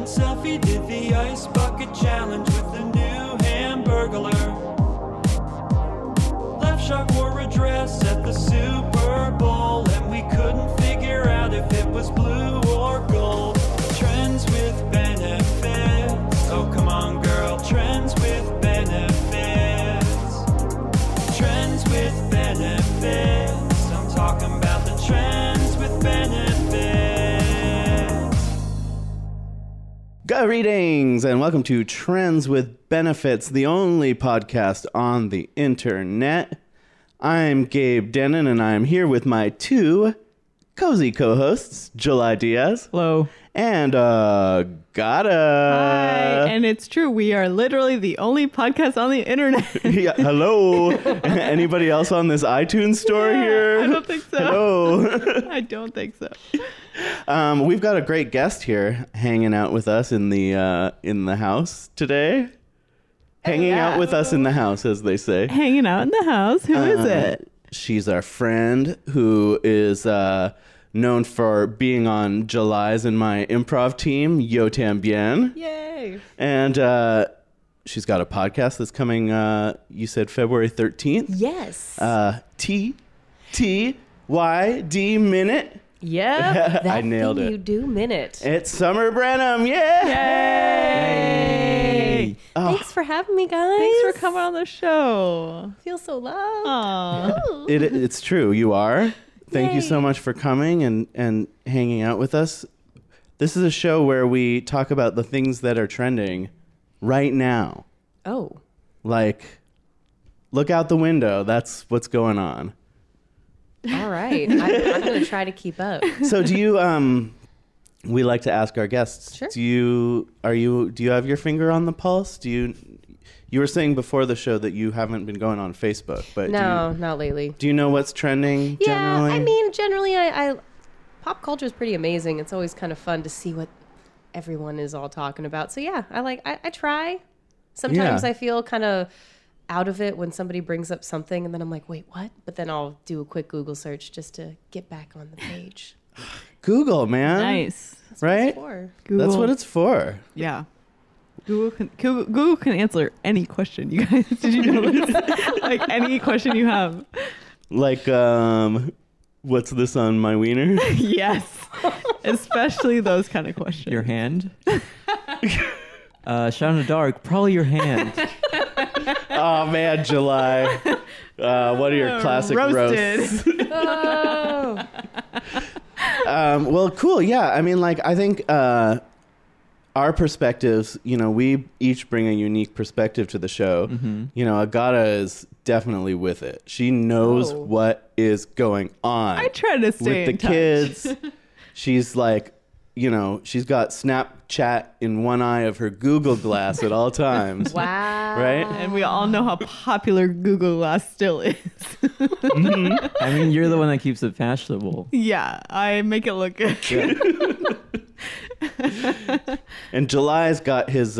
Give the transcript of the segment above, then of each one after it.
selfie, did the ice bucket challenge with the new Hamburglar. Left Shark wore a dress at the Super Bowl, and we couldn't figure out if it was blue or gold. Trends with benefits. Oh, come on, girl. Trends with benefits. Trends with benefits. I'm talking about the trends with benefits. Greetings and welcome to Trends with Benefits, the only podcast on the internet. I'm Gabe Denon and I'm here with my two cozy co-hosts, July Diaz. Hello. And Gata. Hi, and it's true. We are literally the only podcast on the internet. Yeah, hello. Anybody else on this iTunes store here? I don't think so. Hello. I don't think so. We've got a great guest here hanging out with us in the house today. Hanging out with us in the house, as they say. Hanging out in the house. Who is it? She's our friend who is known for being on July's and my improv team, Yo Tambien. Yay. And she's got a podcast that's coming, you said February 13th? Yes. TTYD Minute. Yeah. I nailed it. You do minute. It's Summer Brenham. Yeah. Yay. Thanks for having me, guys. Thanks for coming on the show. Feel so loved. Aw. It's true. You are. Thank you Yay. so much for coming and hanging out with us. This is a show where we talk about the things that are trending right now. Oh. Like, look out the window. That's what's going on. All right. I'm going to try to keep up. So do you, we like to ask our guests, Sure. do you have your finger on the pulse? You were saying before the show that you haven't been going on Facebook, but No, not lately. do you know what's trending generally? Yeah, I mean, generally, I pop culture is pretty amazing. It's always kind of fun to see what everyone is all talking about. So yeah, I try. Sometimes Yeah. I feel kind of out of it when somebody brings up something and then I'm like, wait, what? But then I'll do a quick Google search just to get back on the page. Google, man. Nice. That's what Right? it's for. Google. That's what it's for. Yeah. Google can answer any question, you guys. Did you know this? Like any question you have. Like, what's this on my wiener? Yes. Especially those kind of questions. Your hand? Shot in the dark. Probably your hand. Oh man, July. What are your classic roasts? Oh. Well, cool. Yeah, I mean, like, I think our perspectives. We each bring a unique perspective to the show. Mm-hmm. Agata is definitely with it. She knows Oh. what is going on. I try to stay with the in touch. kids. She's like, she's got Snapchat in one eye of her Google Glass at all times. Wow. Right? And we all know how popular Google Glass still is. I mean, you're the one that keeps it fashionable. Yeah, I make it look good. And July's got his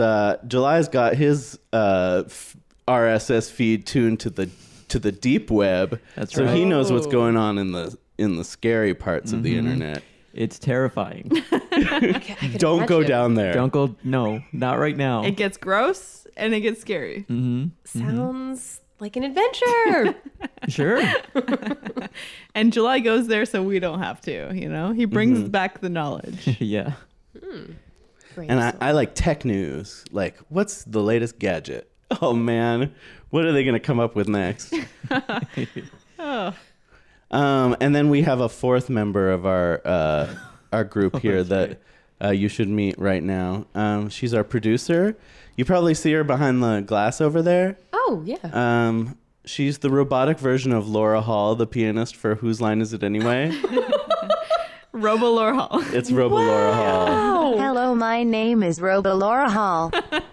RSS feed tuned to the deep web. That's so right. he knows what's Oh. going on in the scary parts of the internet. It's terrifying. I could Don't go imagine. down there. Don't go. No, not right now. It gets gross and it gets scary. Mm-hmm. Sounds like an adventure. Sure. And July goes there so we don't have to, He brings back the knowledge. Yeah. And I like tech news. Like, what's the latest gadget? Oh man, what are they gonna come up with next? Oh. And then we have a fourth member of our group here that you should meet right now. She's our producer. You probably see her behind the glass over there. Oh, yeah. She's the robotic version of Laura Hall, the pianist for Whose Line Is It Anyway? Robo-Laura Hall. It's Robo Laura Hall. Oh. Hello, my name is Robo Laura Hall.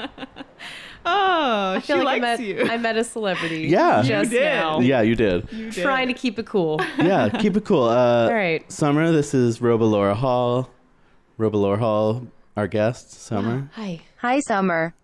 Oh, I she feel like likes you. I met a celebrity. Yeah. Just You did. now. Yeah, you did. You did. Trying to keep it cool. Yeah, keep it cool. All right. Summer, this is Robo Laura Hall. Robo Laura Hall, our guest, Summer. Hi. Hi, Summer.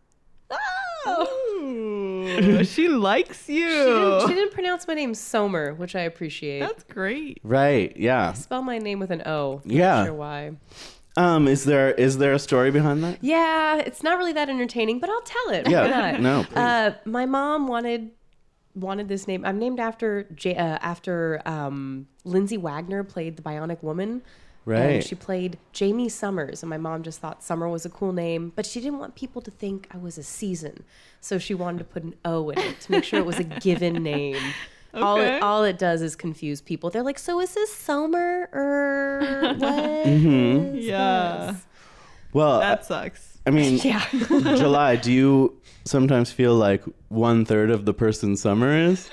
Ooh, she likes you. She didn't pronounce my name Somer, which I appreciate. That's great. Right, yeah. Spell my name with an O. Yeah. Not sure why. Is there a story behind that? Yeah, it's not really that entertaining, but I'll tell it. Yeah, Why not? no, please. My mom wanted this name. I'm named after Lindsay Wagner played the Bionic Woman. Right. And she played Jamie Summers, and my mom just thought Summer was a cool name, but she didn't want people to think I was a season, so she wanted to put an O in it to make sure it was a given name. Okay. All it does is confuse people. They're like, so is this Summer or what? Yeah. Well, That sucks. I mean, Yeah. July, do you sometimes feel like 1/3 of the person Summer is?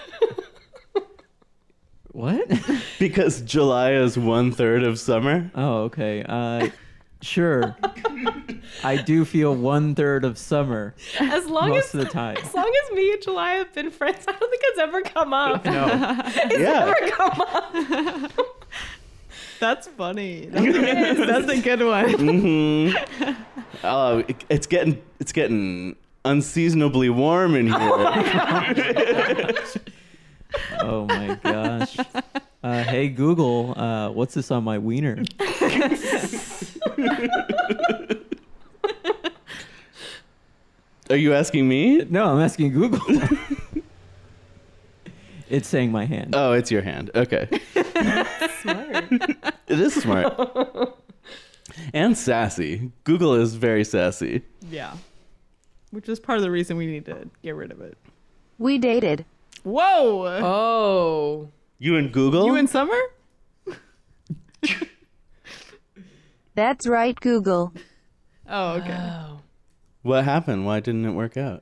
What? Because July is 1/3 of summer? Oh, okay. Sure. I do feel 1/3 of summer As long most as of the time. As long as me and July have been friends, I don't think it's ever come up. No. Yeah. Never come up. That's funny. That's a good one. Oh, it's getting unseasonably warm in here. Oh my gosh. Hey Google, what's this on my wiener? Are you asking me? No, I'm asking Google. It's saying my hand. Oh, it's your hand. Okay. Smart. It is smart. And sassy. Google is very sassy. Yeah. Which is part of the reason we need to get rid of it. We dated. Whoa! Oh. You and Google? You in summer? That's right, Google. Oh, okay. Oh. What happened? Why didn't it work out?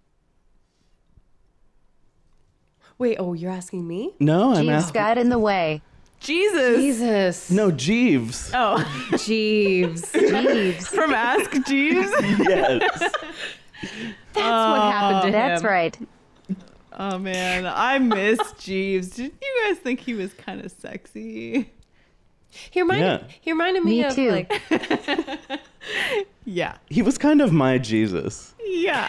Wait, you're asking me? No, I'm Jeeves asking. got in the way. Jesus. Jesus. No, Jeeves. Oh, Jeeves. Jeeves. from Ask Jeeves? Yes. That's what happened to him. That's right. Oh, man. I miss Jeeves. Did you guys think he was kind of sexy? He reminded me Me of too. like Yeah. He was kind of my Jesus. Yeah.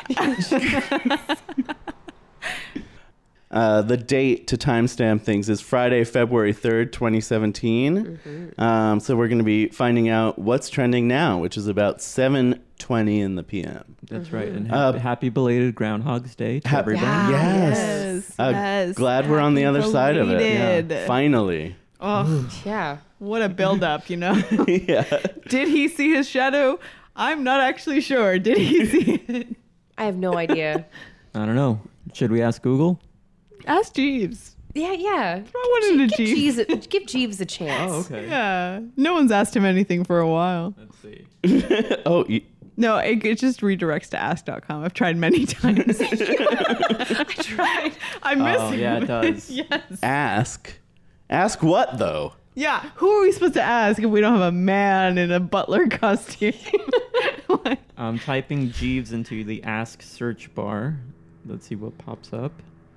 The date to timestamp things is Friday, February 3rd, 2017. So we're going to be finding out what's trending now, which is about 7:20 in the PM. That's right. And Uh, happy belated Groundhog's Day to hap- everybody. Yes. Yes. Glad we're on the other side of it. Belated. Finally. Oh, yeah. what a build-up, you know? Yeah. Did he see his shadow? I'm not actually sure. Did he see it? I have no idea. I don't know. Should we ask Google? Ask Jeeves. Yeah. Throw one into Jeeves. Give Jeeves a chance. Yeah. Yeah. No one's asked him anything for a while. Let's see. Oh, No, it just redirects to ask.com. I've tried many times. I tried. I miss Oh, him. yeah, it does. Yes. ask. Ask what, though? Yeah. Who are we supposed to ask if we don't have a man in a butler costume? Like, I'm typing Jeeves into the Ask search bar. Let's see what pops up.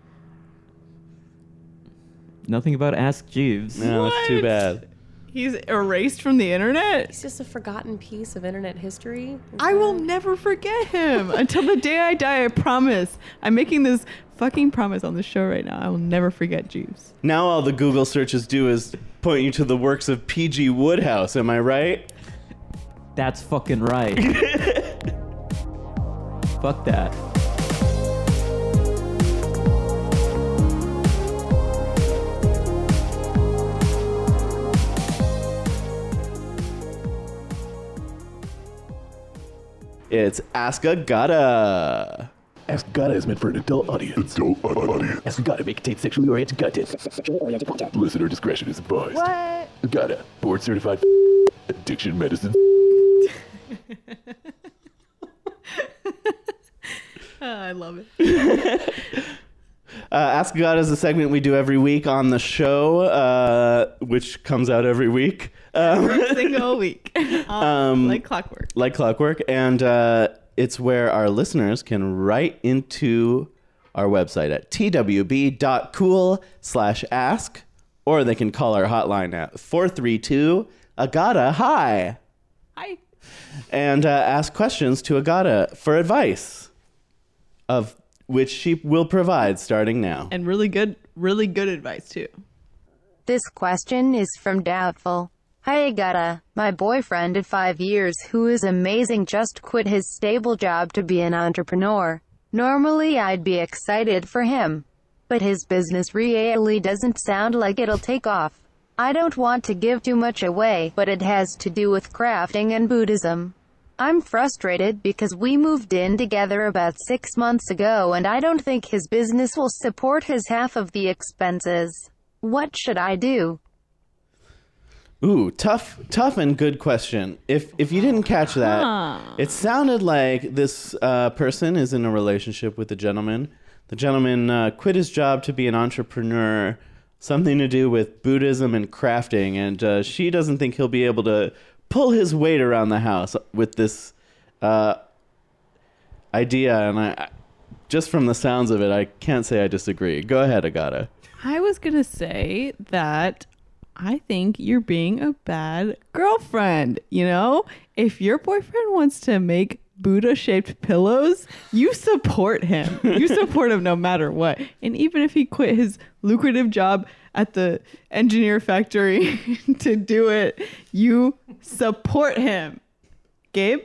Nothing about Ask Jeeves. No, it's too What? bad. he's erased from the internet? It's just a forgotten piece of internet history. I will never forget him until the day I die. I promise. I'm making this fucking promise on the show right now. I will never forget Jeeves. Now all the Google searches do is point you to the works of P.G. Woodhouse. Am I right? That's fucking right. Fuck that. It's Ask a Gotta. Ask Gotta is meant for an adult audience. Ask Gotta may contain sexually oriented content. Listener discretion is advised. What? Gotta, board certified addiction medicine. I love it. Ask a Gotta is a segment we do every week on the show, which comes out every week. Single week. Like clockwork. Like clockwork. And it's where our listeners can write into our website at twb.cool/ask, or they can call our hotline at 432-AGATA-HI Hi. and ask questions to Agata for advice, of which she will provide starting now. And really good advice too. This question is from Doubtful. Hi Agata, my boyfriend of 5 years who is amazing just quit his stable job to be an entrepreneur. Normally I'd be excited for him, but his business really doesn't sound like it'll take off. I don't want to give too much away, but it has to do with crafting and Buddhism. I'm frustrated because we moved in together about 6 months ago and I don't think his business will support his half of the expenses. What should I do? Ooh, tough and good question. If you didn't catch that, it sounded like this person is in a relationship with a gentleman. The gentleman quit his job to be an entrepreneur, something to do with Buddhism and crafting, and she doesn't think he'll be able to pull his weight around the house with this idea. And I just from the sounds of it, I can't say I disagree. Go ahead, Agata. I was going to say that I think you're being a bad girlfriend. You know, if your boyfriend wants to make Buddha-shaped pillows, you support him. You support him no matter what. And even if he quit his lucrative job at the engineer factory to do it, you support him. Gabe?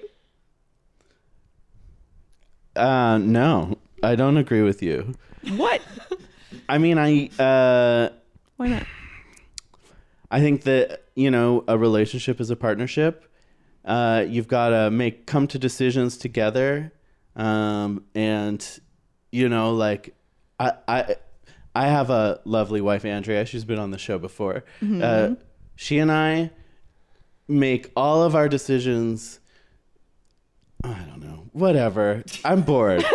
No, I don't agree with you. What? I mean, Why not? I think that, you know, a relationship is a partnership. You've got to come to decisions together. And, you know, like I have a lovely wife, Andrea. She's been on the show before. Mm-hmm. She and I make all of our decisions. I don't know. Whatever. I'm bored.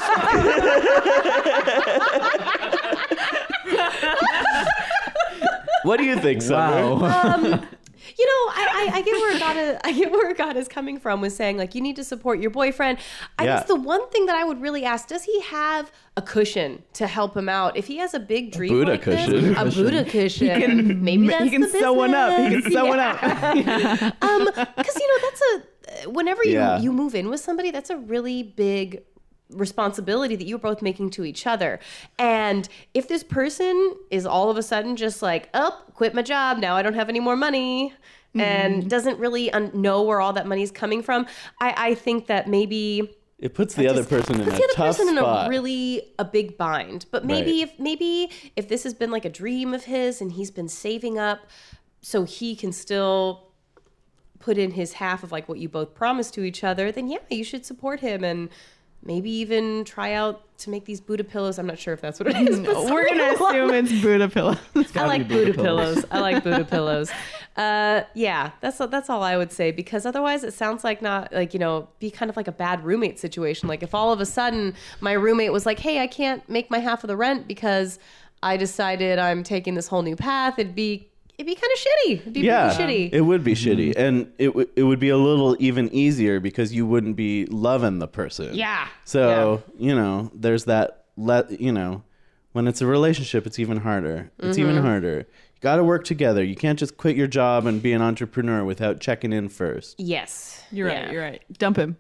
What do you think, Summer? Wow. You know, I get where Agata's coming from with saying, like, you need to support your boyfriend. I guess the one thing that I would really ask, does he have a cushion to help him out? If he has a big dream Buddha like cushion. this, a Buddha cushion, maybe that's he can the sew one up. He business. can sew one up. Because, you know, that's whenever you move in with somebody, that's a really big responsibility that you're both making to each other. And if this person is all of a sudden just like, oh, quit my job, now I don't have any more money, and doesn't really know where all that money's coming from, I think that maybe it puts the other person in a tough spot. A big bind. But maybe if this has been like a dream of his and he's been saving up so he can still put in his half of like what you both promised to each other, then yeah, you should support him and maybe even try out to make these Buddha pillows. I'm not sure if that's what it is. No, we're going to assume it's Buddha pillows. I like Buddha pillows. I like Buddha pillows. Yeah, that's all I would say, because otherwise it sounds like not like, you know, be kind of like a bad roommate situation. Like if all of a sudden my roommate was like, hey, I can't make my half of the rent because I decided I'm taking this whole new path, it'd be kind of shitty. It'd be pretty shitty. It would be shitty. And it would be a little even easier because you wouldn't be loving the person. Yeah. So, you know, there's that, you know, when it's a relationship, it's even harder. It's even harder. You got to work together. You can't just quit your job and be an entrepreneur without checking in first. Yes. You're right. You're right. Dump him.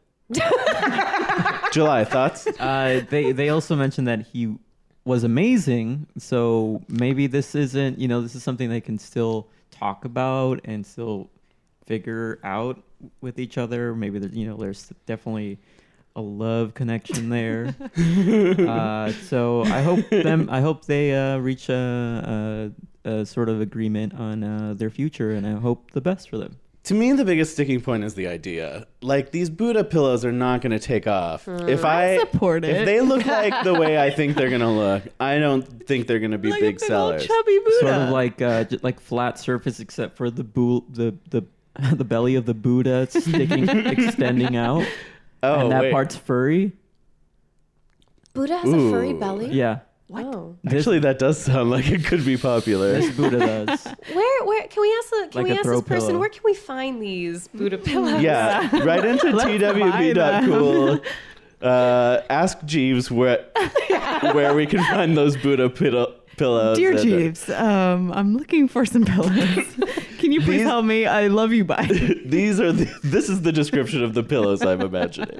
July, thoughts? They also mentioned that he was amazing, so maybe this isn't, you know, this is something they can still talk about and still figure out with each other. Maybe there's, you know, there's definitely a love connection there. So I hope they reach a sort of agreement on their future, and I hope the best for them. To me, the biggest sticking point is the idea. Like, these Buddha pillows are not going to take off. I support it. If they look like the way I think they're going to look, I don't think they're going to be like big a big sellers. old chubby Buddha. Sort of like just like flat surface, except for the belly of the Buddha extending out, Oh, and that wait. part's furry. Buddha has a furry belly? Yeah. What? Oh. Actually, that does sound like it could be popular. This Buddha does. Where can we ask Like a throw this person, pillow. where can we find these Buddha pillows? Yeah, right into twb.cool. Ask Jeeves where we can find those Buddha pillows. Dear And, Jeeves, I'm looking for some pillows. Can you please help me? I love you. Bye. This is the description of the pillows I'm imagining.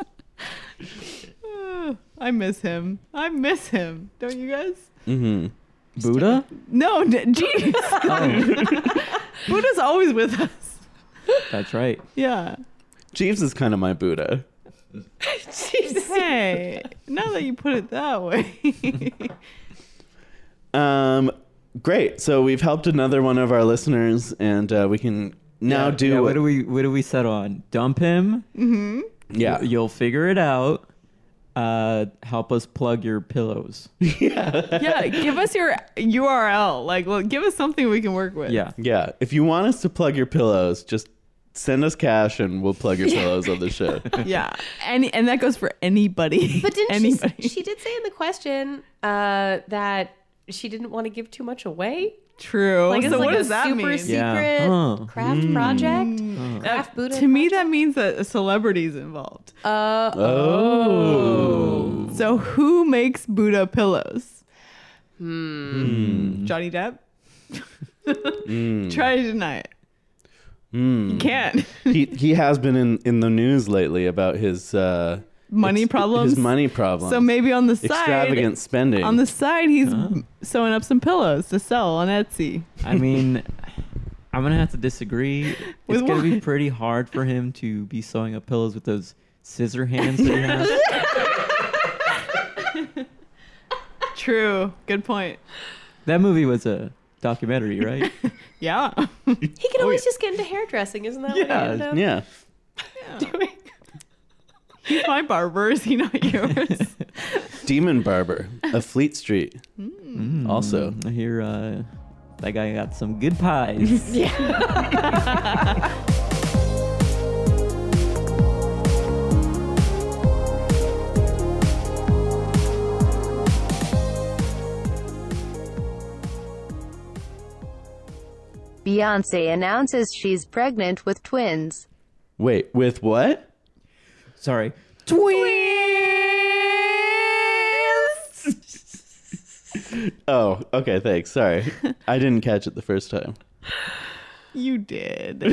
I miss him. Don't you guys? Mm-hmm. Buddha? No, Jeeves. Buddha's always with us. That's right. Yeah. Jeeves is kind of my Buddha. Jesus. Hey, now that you put it that way. Great. So we've helped another one of our listeners, and we can now do. What do we settle on? Dump him. Mm-hmm. Yeah. You'll figure it out. Help us plug your pillows. Yeah, give us your URL. Like, well, give us something we can work with. Yeah. Yeah. If you want us to plug your pillows, just send us cash and we'll plug your pillows on the show. Yeah. And that goes for anybody. But didn't anybody. she did say in the question that she didn't want to give too much away? True. Like, it's so like what a does that super mean? secret Yeah. craft project? Craft Buddha To me, project? that means that a celebrity's involved. Oh. So who makes Buddha pillows? Johnny Depp? Try to deny it. You can't. He has been in the news lately about his Money problems? His money problems. So maybe on the side, extravagant spending. on the side, he's sewing up some pillows to sell on Etsy. I mean, I'm going to have to disagree. With It's going to be what? pretty hard for him to be sewing up pillows with those scissor hands that he has. True. Good point. That movie was a documentary, right? Yeah. He can always just get into hairdressing, isn't that what he ended up yeah. doing? He's my barber. Is he not yours? Demon Barber of Fleet Street. Also. I hear that guy got some good pies. Beyonce announces she's pregnant with twins. Wait, with what? Sorry. Oh, okay, thanks. Sorry. I didn't catch it the first time. You did.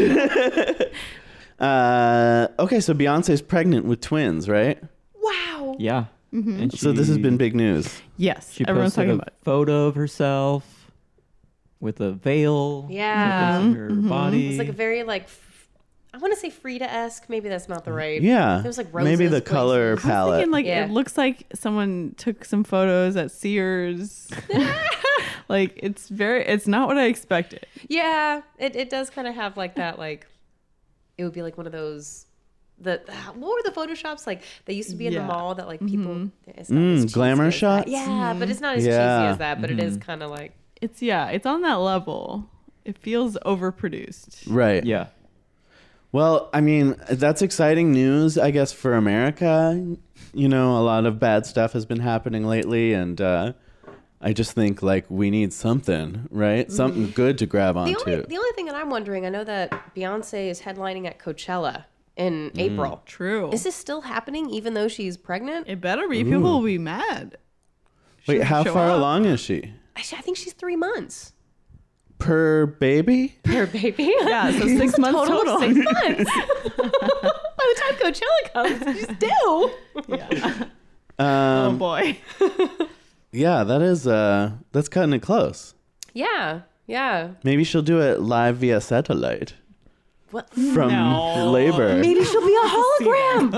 Okay, so Beyonce's pregnant with twins, right? Wow. Yeah. And So this has been big news. Yes. She Everyone's posted talking a about it. photo of herself with a veil. Yeah. on her body. It's like a very I want to say Frida-esque. Maybe that's not the right. Yeah. There was like roses. Maybe the color places. I was palette. thinking, like, Yeah. it looks like someone took some photos at Sears. Like, it's not what I expected. Yeah, it does kind of have like that. Like, it would be like one of those. What were the photoshops like? They used to be in the Yeah. mall that like people. It's not as cheesy glamour as that. shots? Yeah, but it's not as Yeah. cheesy as that. But it is kind of like. It's on that level. It feels overproduced. Right. Yeah. Well, I mean, that's exciting news, I guess, for America. You know, a lot of bad stuff has been happening lately, and I just think, like, we need something, right? Something good to grab onto. The only thing that I'm wondering, I know that Beyonce is headlining at Coachella in April. True. Is this still happening even though she's pregnant? It better be. People will be mad. Wait, Should how show far up. along is she? I think she's 3 months. Per baby? Her baby. Yeah, so 6 months total. Of 6 months. By the time Coachella comes, she's due. Yeah. Oh boy. Yeah, that's cutting it close. Yeah. Maybe she'll do it live via satellite What? from No. labor. Maybe she'll be a hologram.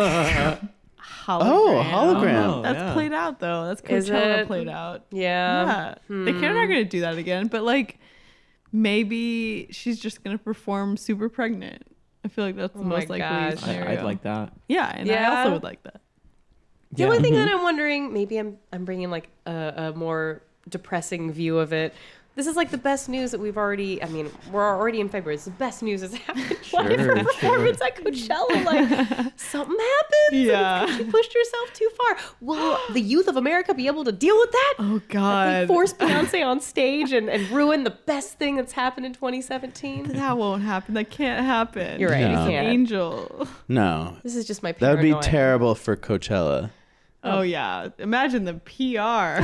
Oh, hologram. That's yeah. played out though. That's Is Coachella it? played out. Yeah. Yeah. They're not going to do that again, but like maybe she's just going to perform super pregnant. I feel like that's the my most likely gosh. scenario. I'd like that. Yeah, and I Yeah. also would like that. The only thing that I'm wondering, maybe I'm bringing like a more depressing view of it. This is like the best news that we're already in February. It's the best news that's happened. What if her performance at Coachella, like, something happens? Yeah. And she pushed herself too far. Will the youth of America be able to deal with that? Oh They God. force Beyonce on stage and ruin the best thing that's happened in 2017? That won't happen. That can't happen. You're right. No. You She's an can't. angel. No. This is just my That would be paranoia. terrible for Coachella. Oh yeah. Imagine the PR.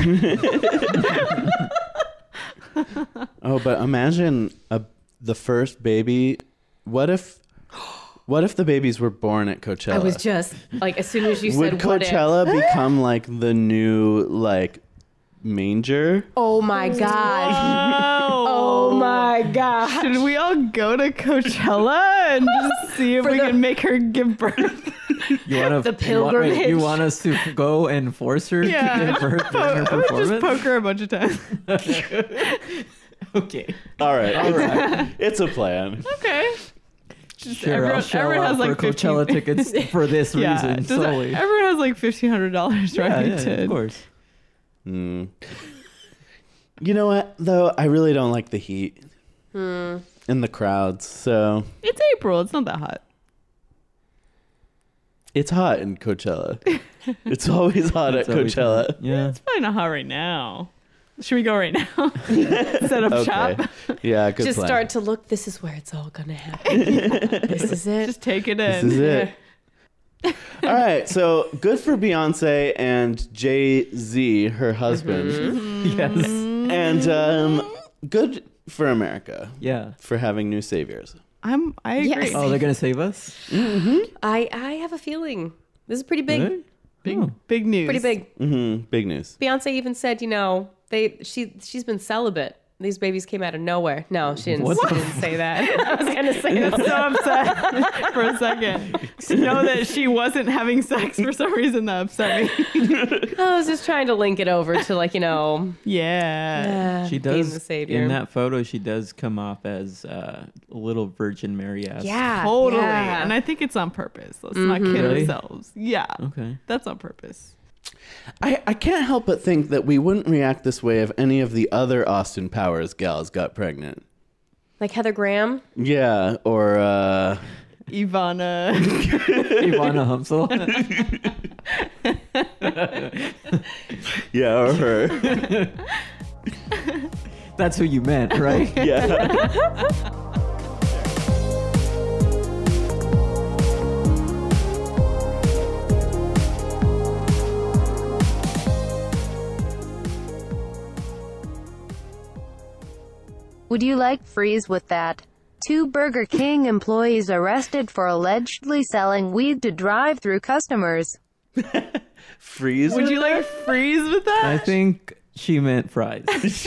Oh, but imagine the first baby. What if the babies were born at Coachella? I was just like, as soon as you Would said what if. Coachella become like the new manger? Oh my God. Oh my God. Should we all go to Coachella and just see if we can make her give birth? You want The pilgrimage. You want us to go and force her to give birth during her I would just performance? poke her a bunch of times. Okay. All right. It's a plan. Okay. Just Sure, I'll shell out for Coachella tickets for this reason solely. Everyone has like $1,500, right? Yeah, of course. You know what, though? I really don't like the heat and the crowds. So It's April. It's not that hot. it's hot in Coachella. It's always hot at It's always Coachella. hot. Yeah. It's probably not hot right now. Should we go right now? Set up shop. Okay. Yeah, good Just plan. start to look. This is where it's all gonna happen. This is it. Just take it This in. is it. All right, so good for Beyonce and Jay-Z, her husband, Yes. and good for America Yeah. for having new saviors. I agree. Yes. Oh, they're gonna save us? I have a feeling this is pretty big. Really? Big, Oh. big news. Pretty big. Big news. Beyonce even said, she's been celibate. These babies came out of nowhere. No, she didn't, What she the didn't say that. I was going to say I'm that. so upset for a second. To know that she wasn't having sex for some reason that upset me. I was just trying to link it over to Yeah. She being does the savior. in that photo. She does come off as little Virgin Mary. Yeah, Totally. yeah. And I think it's on purpose. Let's not kid Really? ourselves. Yeah. Okay. That's on purpose. I can't help but think that we wouldn't react this way if any of the other Austin Powers gals got pregnant. Like Heather Graham. Yeah, or Ivana. Ivana Humsel. yeah, or her. That's who you meant, right? Yeah. Would you like freeze with that? 2 Burger King employees arrested for allegedly selling weed to drive-through customers. Freeze. Would you like freeze with that? I think she meant fries.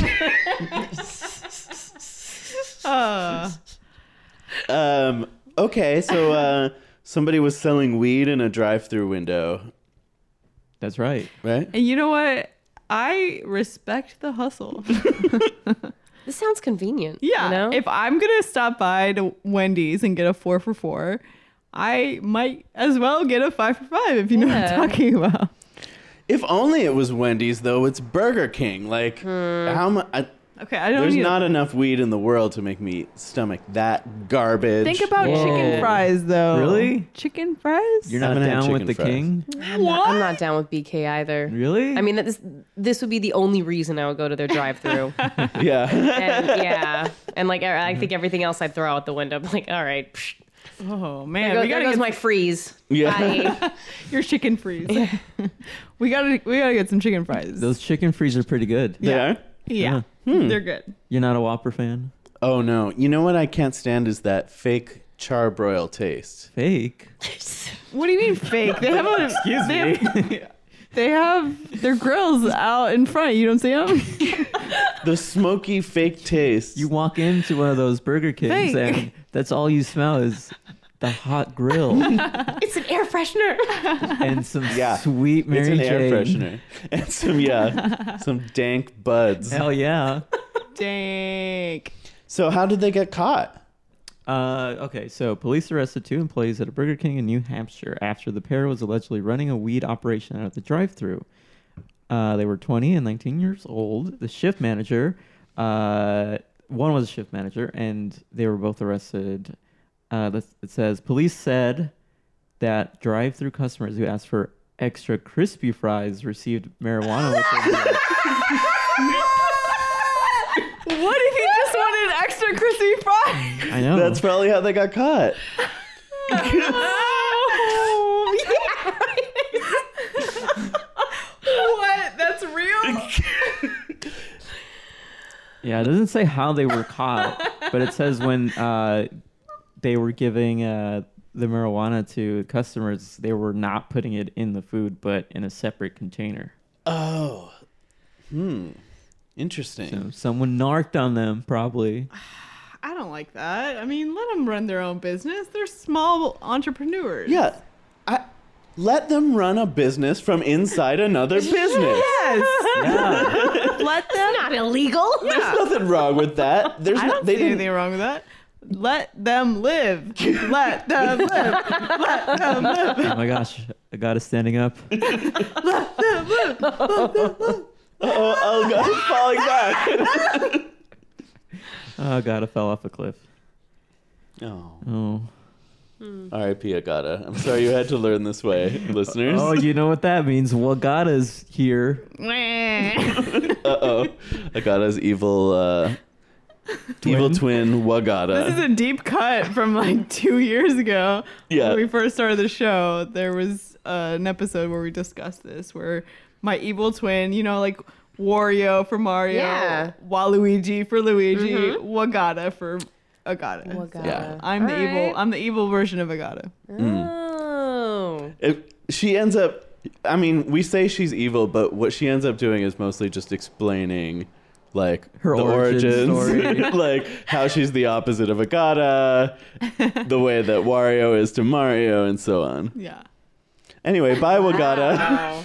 Okay, so somebody was selling weed in a drive-through window, That's right. right? And you know what? I respect the hustle. This sounds convenient. Yeah. You know? If I'm going to stop by to Wendy's and get a 4 for $4, I might as well get a 5 for $5 if you know what Yeah. I'm talking about. If only it was Wendy's, though. It's Burger King. Like, how much? Okay, I don't There's need not enough weed in the world to make me stomach that garbage. Think about chicken fries, though. Really? Chicken fries? You're Haven't not had down with chicken the fries. king? I'm not down with BK either. Really? I mean, this would be the only reason I would go to their drive-through. Yeah. And yeah, and like I think everything else I'd throw out the window. I'm like, all right, psh, Oh, man. there We goes gotta get my freeze. Yeah. Bye. your chicken freeze. we gotta get some chicken fries. Those chicken fries are pretty good. They are? yeah. They're good. You're not a Whopper fan? Oh, no. You know what I can't stand is that fake charbroil taste. Fake? What do you mean fake? They have a, Excuse me. they have their grills out in front. You don't see them? The smoky fake taste. You walk into one of those Burger Kings Fake. and that's all you smell is the hot grill It's an air freshener. and some Yeah. sweet Mary It's an Jane. air freshener. And some dank buds. Hell yeah. Dank. So how did they get caught? Okay, so police arrested 2 employees at a Burger King in New Hampshire after the pair was allegedly running a weed operation out of the drive-thru. They were 20 and 19 years old. The shift manager, one was a shift manager, and they were both arrested. It says police said that drive-thru customers who asked for extra crispy fries received marijuana with their What if you just wanted extra crispy fries? I know. That's probably how they got caught. What? That's real? Yeah, it doesn't say how they were caught, but it says when they were giving the marijuana to customers, they were not putting it in the food, but in a separate container. Interesting. So someone narked on them, probably. I don't like that. I mean, let them run their own business. They're small entrepreneurs. Yeah. Let them run a business from inside another business. Yes. Let them. Not illegal. There's nothing wrong with that. I don't see anything wrong with that. Let them live. Let them live. Let them live. Oh my gosh, I got it standing up. Let them live. Oh God, it's falling back. Oh god, I fell off a cliff. Oh. Oh. R.I.P. Agata. I'm sorry you had to learn this way, listeners. Oh, you know what that means. Wagata's here. Uh-oh. Agata's evil twin Wagata. This is a deep cut from like 2 years ago. Yeah. When we first started the show, there was an episode where we discussed this, where my evil twin, you know, like Wario for Mario, Yeah. Waluigi for Luigi, Wagata for Agata. Wagata. Yeah. I'm the evil. I'm the evil version of Agata. Oh. She ends up, I mean, we say she's evil, but what she ends up doing is mostly just explaining, like, Her the origin origins, story. like how she's the opposite of Agata, the way that Wario is to Mario, and so on. Yeah. Anyway, bye, Wagata. Wow.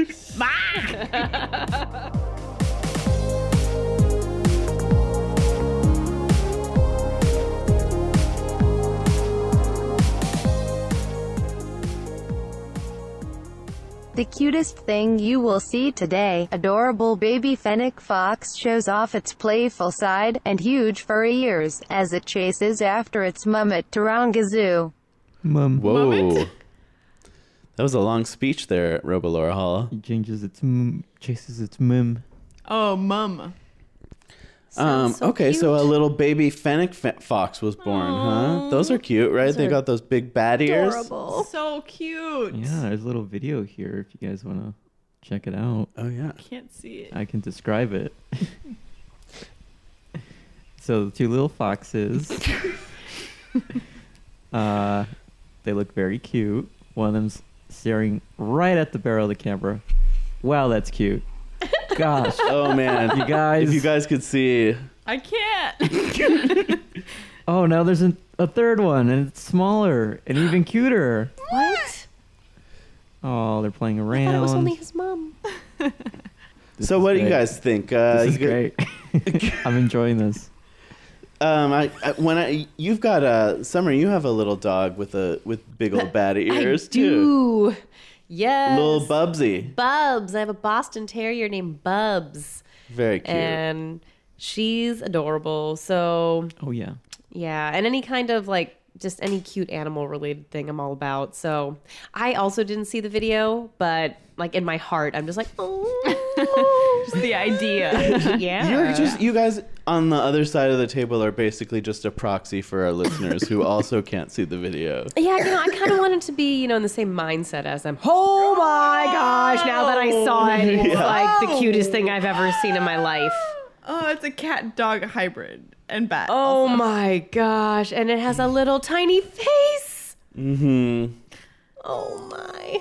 The cutest thing you will see today, adorable baby fennec fox shows off its playful side, and huge furry ears, as it chases after its mum at Taronga Zoo. Mum. Whoa. Moment. That was a long speech there at Robolora Hall. He changes its chases its mum. Oh, mum. Sounds so Okay, so a cute. little baby fennec fox was born, huh? Those are cute, right? They are got those big bat ears. Adorable. So cute. Yeah, there's a little video here if you guys want to check it out. Oh, yeah. Can't see it. I can describe it. So the two little foxes, they look very cute. One of them's staring right at the barrel of the camera. Wow, that's cute. Gosh, Oh, man. you guys. If you guys could see. I can't. Oh, now there's a third one, and it's smaller and even cuter. What? Oh, they're playing I around. thought it was only his mom. So what do you great. guys think? This is you great. I'm enjoying this. You've got Summer. You have a little dog with big old bat ears I too. do. Yes. Little Bubsy, Bubs. I have a Boston Terrier named Bubs. very cute. And she's adorable. So, Oh yeah. yeah. And any kind of like just any cute animal related thing I'm all about. So, I also didn't see the video, but like in my heart, I'm just like, oh. Just the idea. Yeah. You guys on the other side of the table are basically just a proxy for our listeners who also can't see the video. Yeah, I kind of wanted to be, in the same mindset as them. Oh my gosh, now that I saw it, it's like the cutest thing I've ever seen in my life. Oh, it's a cat-dog hybrid and bat. Oh my gosh, and it has a little tiny face. Mm-hmm. Oh my.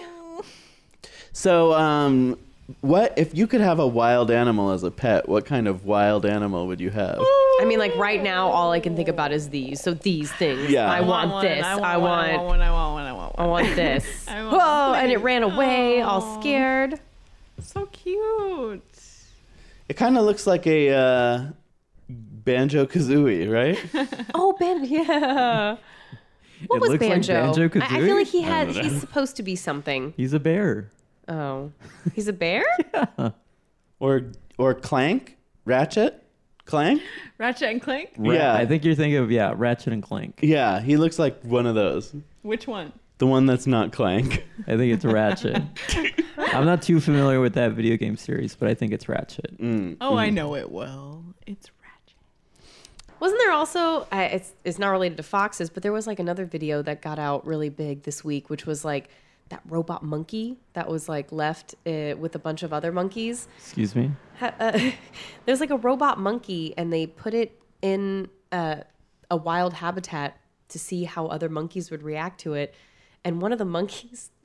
So, what if you could have a wild animal as a pet? What kind of wild animal would you have? I mean, like right now, all I can think about is these. So these things. Yeah. I want this. I want this. I want Whoa! one. And it ran away, all scared. So cute. It kind of looks like a Banjo-Kazooie, right? Oh, yeah. What It was looks like Banjo? I feel Banjo-Kazooie? like I don't know. he's supposed to be something. He's a bear. Oh, he's a bear? Or Clank? Ratchet? Clank? Ratchet and Clank? Yeah. I think you're thinking of Ratchet and Clank. Yeah, he looks like one of those. Which one? The one that's not Clank. I think it's Ratchet. I'm not too familiar with that video game series, but I think it's Ratchet. Oh, I know it well. It's Ratchet. Wasn't there also, it's not related to foxes, but there was like another video that got out really big this week, which was like that robot monkey that was like left with a bunch of other monkeys. Excuse me? There's like a robot monkey and they put it in a wild habitat to see how other monkeys would react to it. And one of the monkeys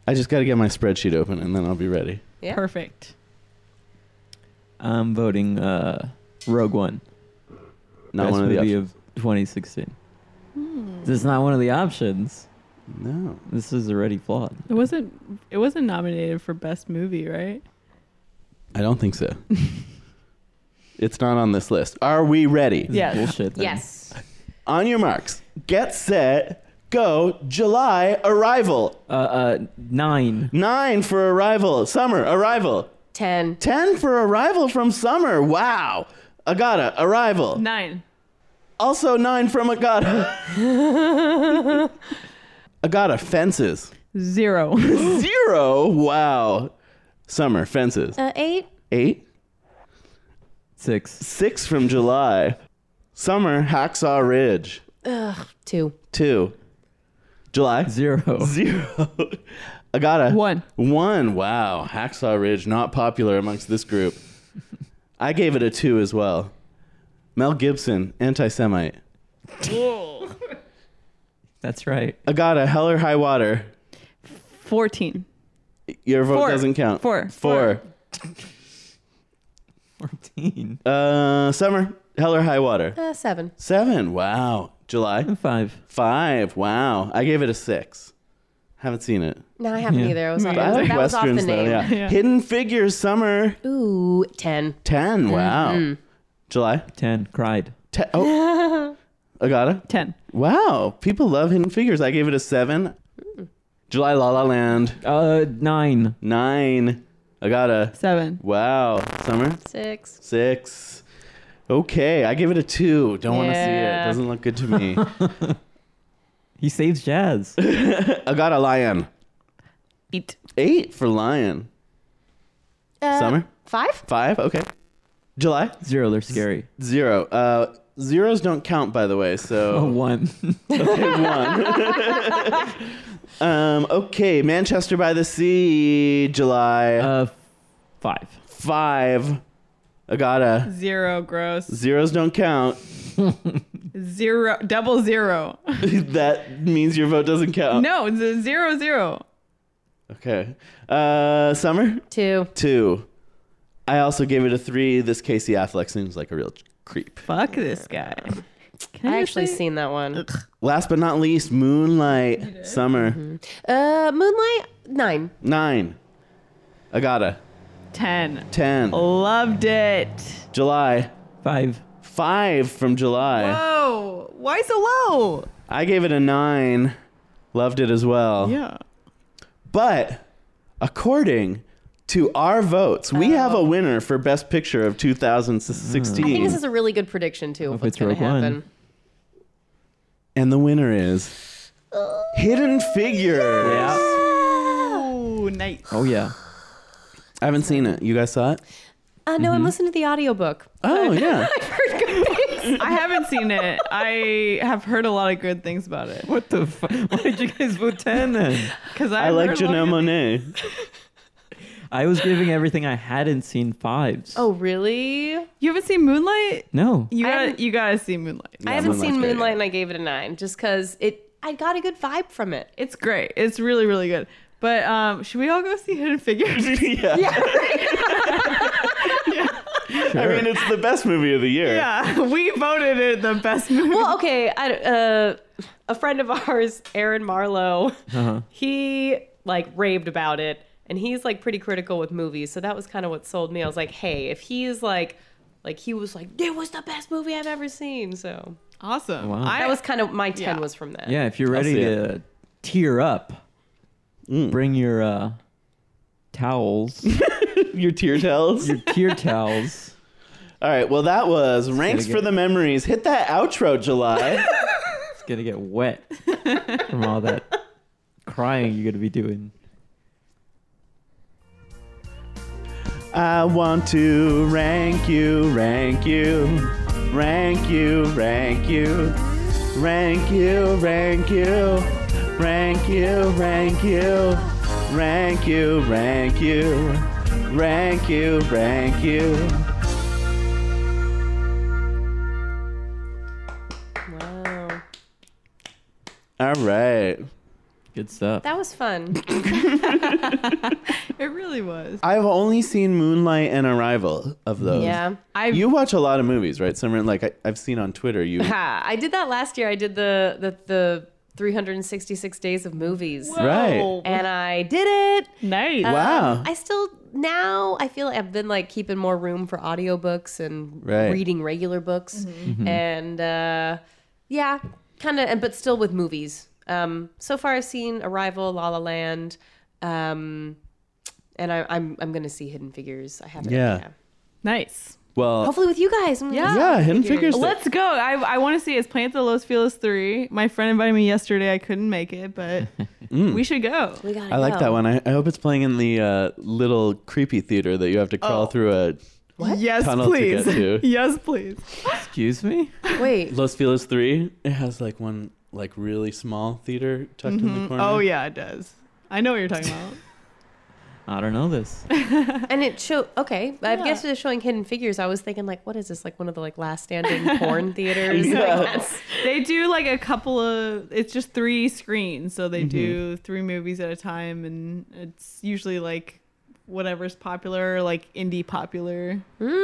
I just got to get my spreadsheet open and then I'll be ready. Yeah. Perfect. I'm voting Rogue One. Not Best one of the movie options. of 2016. This is not one of the options. No. This is already flawed. It wasn't nominated for best movie, right? I don't think so. It's not on this list. Are we ready? Yes. Bullshit. Then. Yes. On your marks. Get set. Go. July. Arrival. 9. 9 for Arrival. Summer. Arrival. 10. 10 for Arrival from Summer. Wow. Agata. Arrival. 9. Also 9 from Agata. Agata. Fences. 0. 0. Wow. Summer. Fences. 8. 8. 6. 6 from July. Summer. Hacksaw Ridge. 2. 2. July. 0. 0. Agata. 1. 1. Wow. Hacksaw Ridge, not popular amongst this group. I gave it a 2 as well. Mel Gibson, Anti-Semite. That's right. Agata, Hell or High Water. 14. Your vote 4. doesn't count. 4. 4. 14. Summer, Hell or High Water. 7. 7. Wow. July. 5. 5. Wow. I gave it a 6. Haven't seen it. No, I haven't Yeah. either. I was off, I like that was off the Westerns though. name. Yeah. Yeah. Hidden Figures, Summer. Ooh, 10. 10. Wow. Mm-hmm. July. 10. Cried. Oh. Agata. 10. Wow. People love Hidden Figures. I gave it a 7. July. La La Land. 9. 9. Agata. 7. Wow. Summer. 6. 6. Okay. I give it a 2. Don't want to see it. Yeah. Doesn't look good to me. He saves jazz. Agata. Lion. 8. 8 for Lion. Summer. 5? 5. Okay. July. 0. They're scary. 0. Zeros don't count, by the way. So 1. Okay, 1. Okay, Manchester by the Sea, July. 5. 5. Agata. 0. Gross. Zeros don't count. 0. Double 0. That means your vote doesn't count. No, it's a 0, 0. Okay. Summer. 2. 2. I also gave it a 3. This Casey Affleck seems like a real creep. Fuck this guy. Can I just actually say- seen that one. Last but not least, Moonlight. Summer. Moonlight, 9. 9. Agata. 10. 10. Loved it. July. 5. 5 from July. Whoa. Why so low? I gave it a 9. Loved it as well. Yeah. But according to our votes, we have a winner for Best Picture of 2016. I think this is a really good prediction, too, of Hope what's it's going to Rogue One. happen. And the winner is Hidden Figures. Yeah. Oh, nice. Oh, yeah. I haven't seen it. You guys saw it? No, I'm listening to the audiobook. Oh, yeah. I haven't seen it. I have heard a lot of good things about it. What the fuck? Why did you guys vote 10 then? Because I like Janelle Monáe. I was giving everything I hadn't seen 5s. Oh, really? You haven't seen Moonlight? No. You gotta see Moonlight. I haven't Moonlight's seen great. Moonlight, and I gave it a 9 just because I got a good vibe from it. It's great. It's really, really good. But should we all go see Hidden Figures? Yeah. I mean, it's the best movie of the year. Yeah, we voted it the best movie. Well, okay. A friend of ours, Aaron Marlowe, he raved about it, and he's pretty critical with movies. So that was kind of what sold me. I was like, hey, if he is he was like, it was the best movie I've ever seen. So Awesome. Wow. that was kind of my 10 Yeah. was from that. Yeah, if you're ready see to tear up, bring your towels, Your tear tells. your tear towels. All right. Well, that was Ranks get- for the Memories. Hit that outro, July. It's going to get wet from all that crying you're going to be doing. I want to rank you, rank you, rank you, rank you, rank you, rank you, rank you, rank you, rank you, rank you, rank you, rank you. Wow. All right. Good stuff. That was fun. It really was. I've only seen Moonlight and Arrival of those. Yeah. You watch a lot of movies, right? Summer, like I've seen on Twitter. You I did that last year. I did the 366 days of movies. right? And I did it. Nice. Wow. I still now I feel like I've been like keeping more room for audiobooks and Right. reading regular books. And yeah, kind of but still with movies. So far I've seen Arrival, La La Land, and I'm going to see Hidden Figures. I haven't. Yeah. Nice. Well, Hopefully with you guys. yeah, Hidden Figures. Let's go. I want to see It's Planet de los Feliz 3. My friend invited me yesterday. I couldn't make it, but we should go. We gotta I like go. that one. I hope it's playing in the little creepy theater that you have to crawl through a Yes, tunnel please. to get to. Yes, please. Excuse me? Wait. Los Feliz 3. It has like one like really small theater tucked in the corner. Oh, yeah, it does. I know what you're talking about. I don't know this. And it showed, okay, I Yeah. guess it was showing Hidden Figures. I was thinking, like, what is this? Like one of the like last standing porn theaters? Yeah. Like, that's, They do like a couple of, it's just 3 screens. So they do 3 movies at a time. And it's usually like whatever's popular, like indie popular.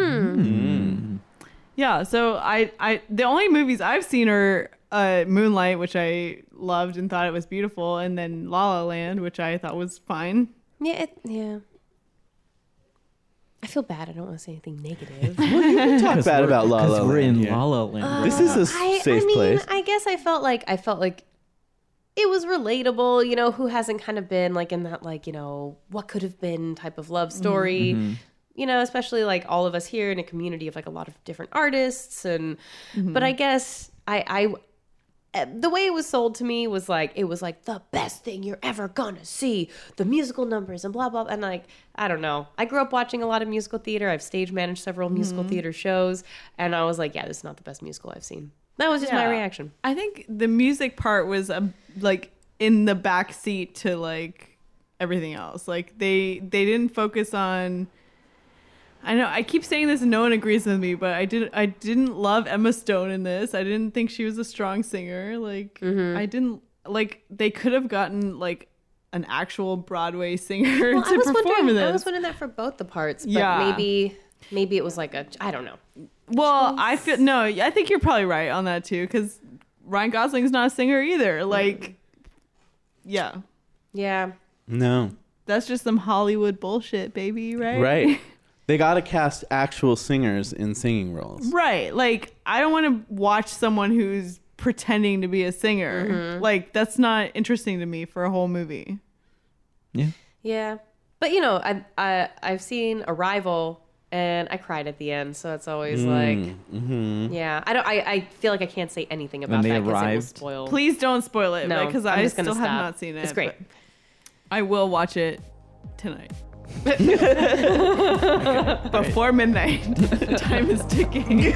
Yeah. So I the only movies I've seen are Moonlight, which I loved and thought it was beautiful. And then La La Land, which I thought was fine. yeah. I feel bad. I don't want to say anything negative. Talk bad about La La Because we're Land in here. La La Land. right This is now. a safe place. I guess I felt like it was relatable. You know, who hasn't kind of been like in that like, you know, what could have been type of love story. You know, especially like all of us here in a community of like a lot of different artists and but I guess I the way it was sold to me was like it was like the best thing you're ever gonna see, the musical numbers and blah blah, and like I don't know, I grew up watching a lot of musical theater. I've stage managed several musical theater shows, and I was like, yeah, this is not the best musical I've seen. That was just my Yeah. reaction. I think the music part was like in the back seat to like everything else. Like they didn't focus on. I know I keep saying this and no one agrees with me, but I didn't love Emma Stone in this. I didn't think she was a strong singer. Like I didn't like they could have gotten like an actual Broadway singer Well, to perform in this. I was wondering that for both the parts, but Yeah. maybe it was like I don't know. Well, I think you're probably right on that too, because Ryan Gosling's not a singer either. Like, yeah, Yeah. No. that's just some Hollywood bullshit, baby, right? Right. They got to cast actual singers in singing roles. Right. Like, I don't want to watch someone who's pretending to be a singer. Like, that's not interesting to me for a whole movie. Yeah. Yeah. But you know, I've seen Arrival and I cried at the end, so it's always like yeah. I feel like I can't say anything about they that because it will arrived? spoil. Please don't spoil it, No, because I'm I just gonna still have stop. not seen it. It's great. but I will watch it tonight. Before midnight. Time is ticking.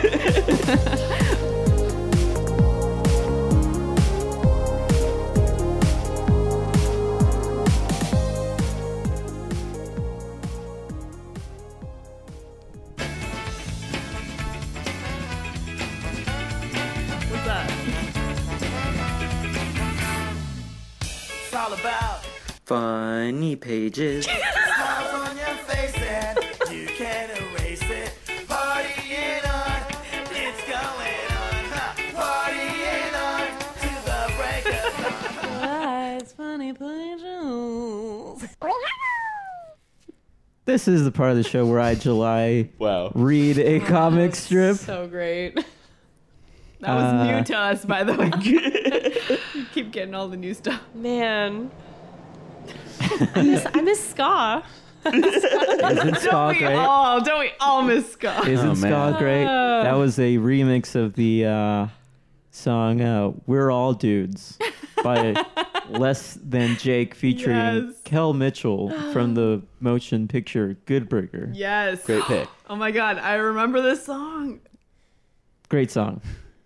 What's that? It's all about Funny pages. smiles on your face and you can't erase it. Partying on, it's going on, huh? Partying on to the break of dawn. It's funny pleasures. This is the part of the show where I, July, Wow. read a comic strip. So great. That was new to us, by the way. You keep getting all the new stuff. Man. I miss ska. Isn't Ska great? Don't we all miss Scott? Isn't Oh, Ska man. great? That was a remix of the song "We're All Dudes" by Less Than Jake, featuring Yes. Kel Mitchell from the motion picture Good Burger. Yes. Great pick. Oh my God, I remember this song. Great song.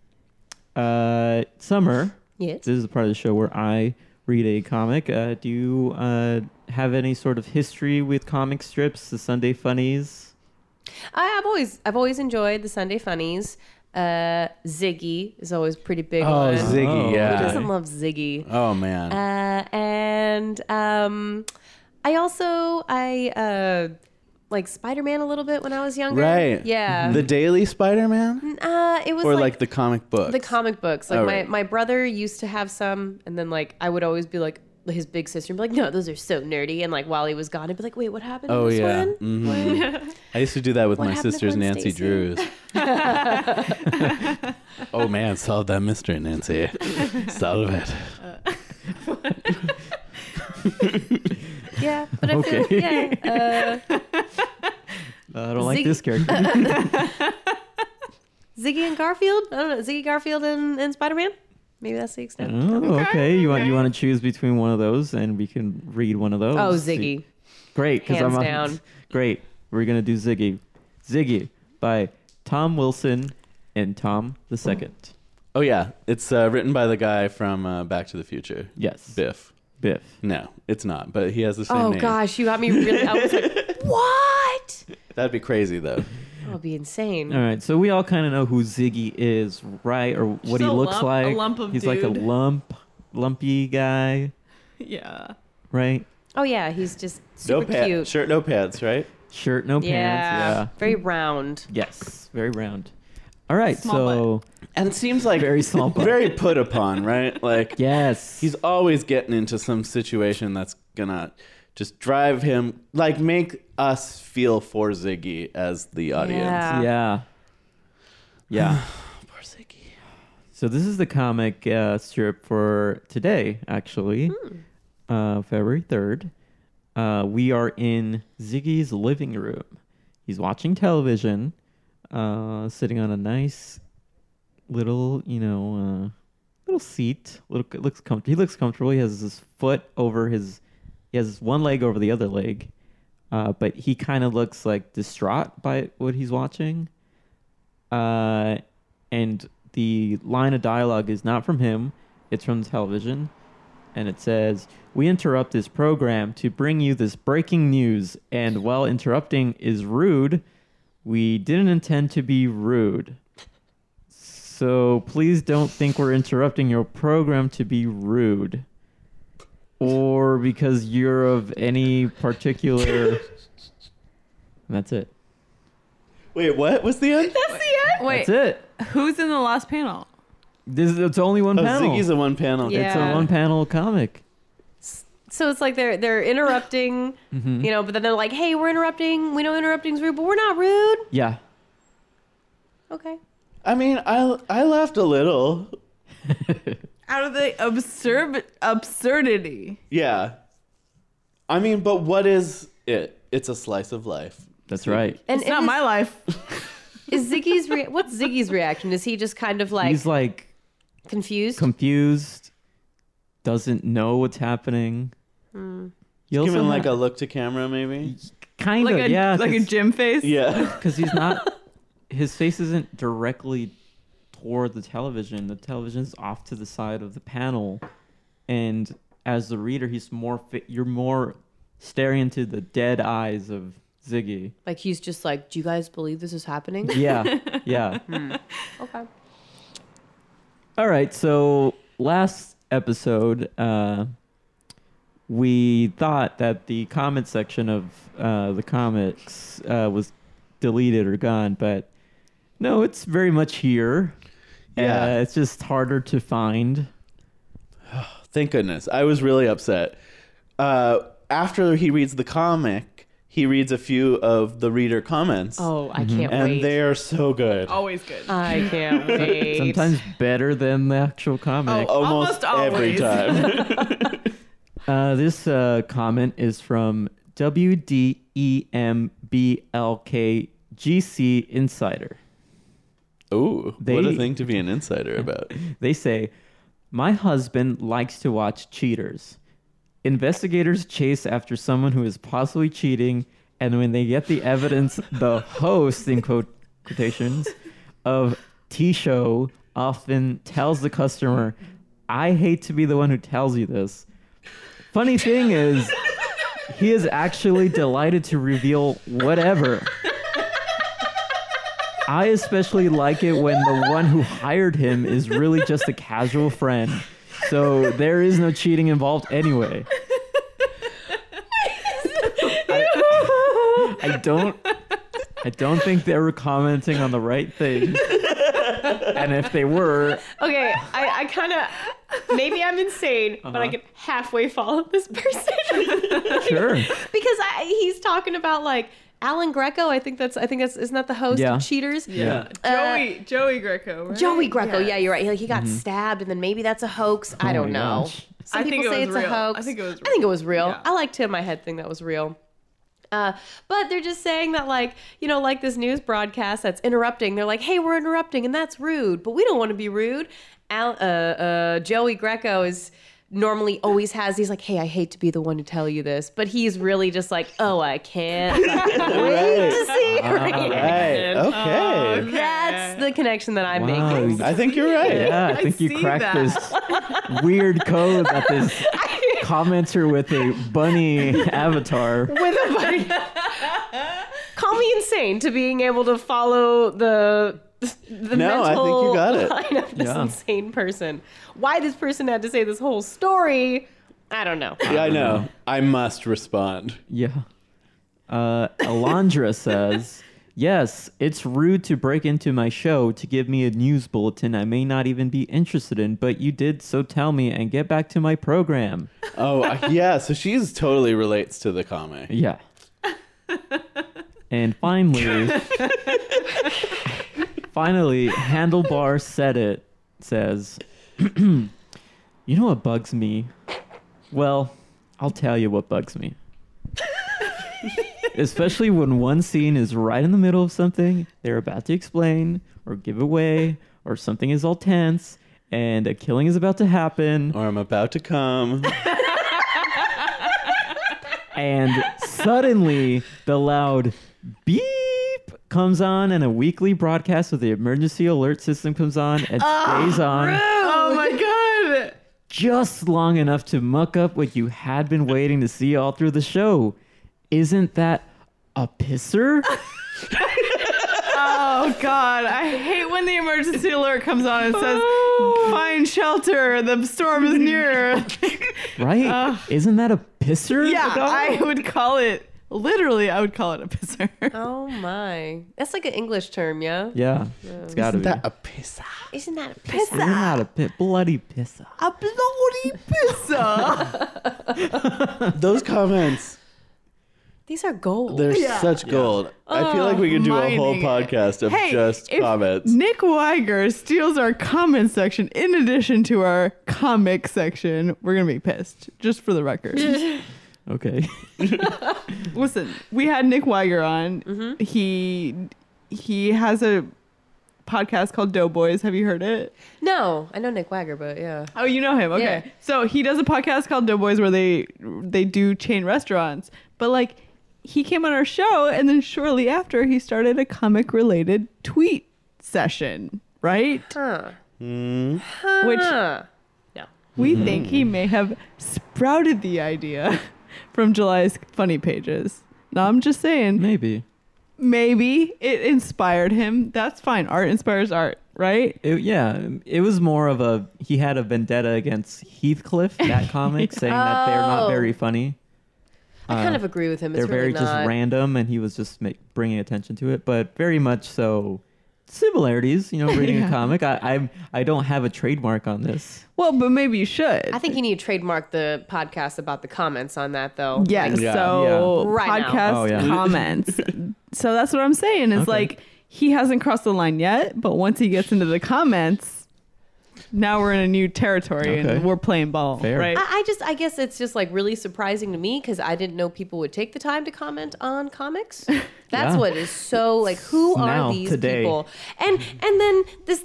Summer. Yes. This is the part of the show where I read a comic. Do you have any sort of history with comic strips, the Sunday Funnies? I've always enjoyed the Sunday Funnies. Ziggy is always pretty big Oh, one. Ziggy, Who yeah. doesn't love Ziggy? Oh, man. And I like Spider-Man a little bit when I was younger. Right. Yeah. The Daily Spider-Man? It was Or like like the comic books? the comic books. Like Oh, my, right. my brother used to have some, and then like I would always be like his big sister and be like, no, those are so nerdy. And like while he was gone, I'd be like, wait, what happened Oh, in this yeah. one? Mhm. I used to do that with What my happened to sister's Gwen Nancy Stacy? Drews. Oh, man, solve that mystery, Nancy. Solve it. Yeah, but I feel Okay. I don't like this character. Ziggy and Garfield. I don't know. Ziggy, Garfield, and Spider-Man. Maybe that's the extent. Oh, okay. You want to choose between one of those, and we can read one of those. Oh, Ziggy. Great, because Hands I'm down. Great. We're gonna do Ziggy. Ziggy by Tom Wilson and Tom the Second. Oh, yeah. It's written by the guy from Back to the Future. Yes. Biff. Biff. No, it's not, but he has the same Oh name. gosh, you got me really. I was like, what? That'd be crazy, though. That would be insane. All right, so we all kind of know who Ziggy is, right? Or what Just he a looks lump- a like. lump of He's like a dude. lumpy guy, Yeah. right? Oh yeah, he's just No super pants. cute. Shirt, no pants, right? Shirt, no pants. Yeah. Very round. Yes, very round. All right, Small so And it seems like Very small butt. very put upon, right? Like, yes, he's always getting into some situation that's gonna just drive him, like, make us feel for Ziggy as the audience. Yeah. yeah. Poor Ziggy. So this is the comic strip for today, actually, February 3rd. We are in Ziggy's living room. He's watching television, sitting on a nice little, little seat. He looks comfortable. He has his foot over he has one leg over the other leg, but he kind of looks like distraught by what he's watching. And the line of dialogue is not from him, it's from the television. And it says, "We interrupt this program to bring you this breaking news. And while interrupting is rude, we didn't intend to be rude. So please don't think we're interrupting your program to be rude. Or because you're of any particular..." That's it. Wait, what? What's the end? That's the end. Wait, That's it. who's in the last panel? It's only one Oh, panel. Ziggy's a one panel. Yeah. It's a one panel comic. So it's like they're interrupting, but then they're like, hey, we're interrupting. We know interrupting's rude, but we're not rude. Yeah. Okay. I mean, I laughed a little. Out of the absurdity. Yeah. I mean, but what is it? It's a slice of life. That's right. And It's not my life. Is Ziggy's what's Ziggy's reaction? Is he just kind of like He's like confused? confused, doesn't know what's happening. He also Giving like a look to camera, maybe? kind Like of, a yeah. like a gym face. Yeah. Because he's not, his face isn't directly toward the television. The television's off to the side of the panel. And as the reader, you're more staring into the dead eyes of Ziggy. Like he's just like, do you guys believe this is happening? Yeah, yeah. Okay. All right, so last episode, we thought that the comment section of the comics was deleted or gone, but no, it's very much here. Yeah. It's just harder to find. Thank goodness. I was really upset. After he reads the comic, he reads a few of the reader comments. Oh, I can't and wait. they are so good. Always good. I can't wait. Sometimes better than the actual comic. Almost every always. time. This comment is from WDEMBLKGC Insider. Ooh, what They- a thing to be an insider about. They say, "My husband likes to watch cheaters. Investigators chase after someone who is possibly cheating, and when they get the evidence, the host, in quotations, of T-show often tells the customer, 'I hate to be the one who tells you this.' Funny thing is, he is actually delighted to reveal whatever." I especially like it when the one who hired him is really just a casual friend. So there is no cheating involved anyway. I don't think they were commenting on the right thing. And if they were... Okay, I kind of... Maybe I'm insane, but I can halfway follow this person. Sure. Because he's talking about, like, Alan Greco. I think that's isn't that the host of Cheaters? Yeah. Joey Greco, right? Joey Greco. Yeah, you're right. He got stabbed, and then maybe that's a hoax. I don't know. Gosh. Some people say it's a hoax. I think it was real. I think it was real. Yeah. I liked him. My head thing that was real. But they're just saying that, like, you know, like this news broadcast that's interrupting. They're like, hey, we're interrupting, and that's rude. But we don't want to be rude. Joey Greco is normally always has these like, hey, I hate to be the one to tell you this. But he's really just like, oh, I can't wait to see her again. Right. Okay. That's the connection that I'm Wow. making. I think you're right. Yeah, I think you cracked this weird code that this commenter with a bunny avatar. With a bunny. Call me insane to being able to follow the No, I think you mental got it. line of this insane person. Why this person had to say this whole story, I don't know. Yeah, I know. I must respond. Yeah. Alondra says, yes, it's rude to break into my show to give me a news bulletin I may not even be interested in, but you did, so tell me and get back to my program. Oh, yeah. So she's totally relates to the comic. Yeah. And finally, Handlebar Said It says, you know what bugs me? Well, I'll tell you what bugs me. Especially when one scene is right in the middle of something they're about to explain or give away, or something is all tense and a killing is about to happen. Or I'm about to come. And suddenly the loud beep comes on and a weekly broadcast with the emergency alert system comes on and stays on. Oh my god! Just long enough to muck up what you had been waiting to see all through the show. Isn't that a pisser? Oh god, I hate when the emergency alert comes on and says, find shelter, the storm is near. Right? Isn't that a pisser? Yeah, I would call it a pisser. Oh my. That's like an English term, yeah? Yeah, it's gotta be. That a pisser? Isn't that a Isn't that a bloody pisser? A bloody pisser. Those comments. These are gold. They're such gold. I feel like we could do a whole mining it. podcast of just if comments. Nick Weiger steals our comment section in addition to our comic section, we're going to be pissed, just for the record. Okay. Listen, we had Nick Weiger on. Mm-hmm. He has a podcast called Doughboys. Have you heard it? No, I know Nick Weiger, but yeah. Oh, you know him. Okay. Yeah. So he does a podcast called Doughboys where they do chain restaurants. But like, he came on our show and then shortly after he started a comic related tweet session, right? Huh. Which No. we think he may have sprouted the idea from July's funny pages. Now I'm just saying, Maybe. maybe it inspired him. That's fine. Art inspires art, right? It was more of he had a vendetta against Heathcliff, that comic, saying that they're not very funny. I kind of agree with him. It's They're very really just not. random, and he was just bringing attention to it, but very much so similarities, reading a comic. I don't have a trademark on this. Well, but maybe you should. I think you need to trademark the podcast about the comments on that, though. Yes. Like, So Right now. podcast Oh, yeah. comments. So that's what I'm saying is like he hasn't crossed the line yet, but once he gets into the comments, now we're in a new territory Okay. and we're playing ball, Fair. right? I guess it's just like really surprising to me because I didn't know people would take the time to comment on comics. That's Yeah. what is so like, who Now, are these today. people? And then